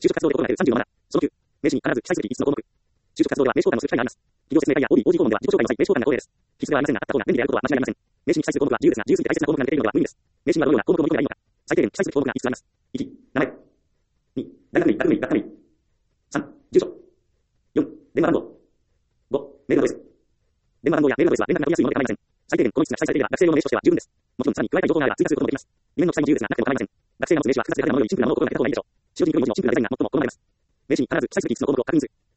就職活動で心がける37。その9。名刺に必ず記載すべき5つの項目。就職活動では名称間のする機会があります。企業説明会や OB、OG 訪問では自己紹介の際、名称間が恒例です。必須ではありませんが、あった方が便利であることは間違いありません。名刺に記載する項目は自由ですが、自由すぎて大切な項目が抜けているのでは無理です。名刺にはどのような項目を盛り込めばいいのか。最低限記載すべき項目が5つあります。1、名前。2、大学名、学部名、学科名。3、住所。4、電話番号。5、メールアドレス。電話番号やメールアドレスは連絡が取りやすいもので構いません。最低限この5つが記載されていれば学生用の名刺としては十分です。もちろんさらに加えたい情報があれば追加することもできます。夢の記載も自由ですが、なくても構いません。学生が持つ名刺は複雑で派手なものよりシンプルなものを心がけた方がいいでしょう。使用時にくい文字のシンプルなデザインが最も好まれます。名刺に必ず記載すべき5つの項目を確認する。